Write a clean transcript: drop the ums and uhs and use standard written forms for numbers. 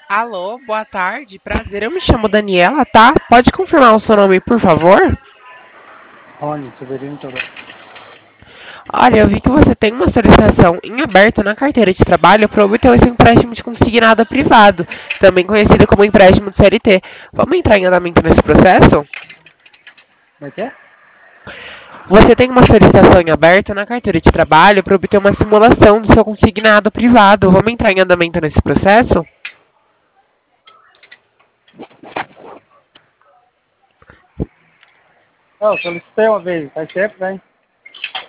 Alô, boa tarde, prazer. Eu me chamo Daniela, tá? Pode confirmar o seu nome, por favor? Rony, Severino Teodoro. Olha, eu vi que você tem uma solicitação em aberto na carteira de trabalho para obter esse empréstimo de consignado privado, também conhecido como empréstimo de CLT. Vamos entrar em andamento nesse processo? Como é que é? Você tem uma solicitação em aberto na carteira de trabalho para obter uma simulação do seu consignado privado. Vamos entrar em andamento nesse processo? Eu solicitei uma vez, faz tempo, né?